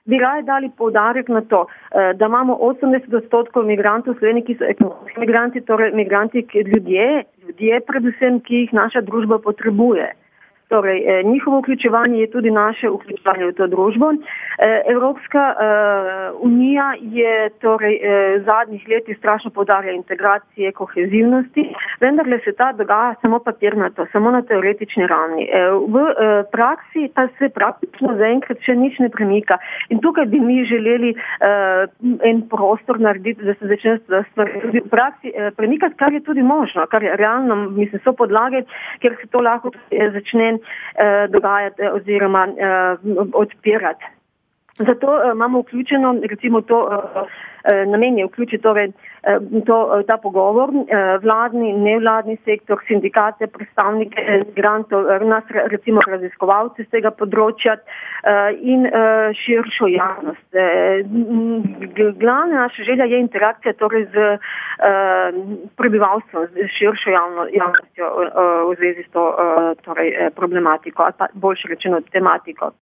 bi raje dali poudarek na to, da imamo 80% migrantov v Sloveniji, ki so ekonomski migranti, torej migranti, ljudje predvsem, ki jih naša družba potrebuje. Torej, njihovo vključevanje je tudi naše vključevanje v to družbo. Evropska unija je torej v zadnjih letih strašno poudarja integracije, kohezivnosti, vendar se ta dogaja samo papirnato, samo na teoretični ravni. V praksi pa se praktično zaenkrat še nič ne premika. In tukaj bi mi želeli en prostor narediti, da se začne stvari tudi v praksi premikati, kar je tudi možno, kar je realno, mislim, so podlage, ker se to lahko začne dogajati oziroma odpirati. Zato imamo vključeno, recimo to namen je vključiti torej ta pogovor, vladni, nevladni sektor, sindikate, predstavnike migrantov, nas recimo raziskovalce z tega področja in širšo javnost. Glavna naša želja je interakcija torej z prebivalstvom, z širšo javnostjo v zvezi s to torej problematiko, ali pa boljše rečeno tematiko.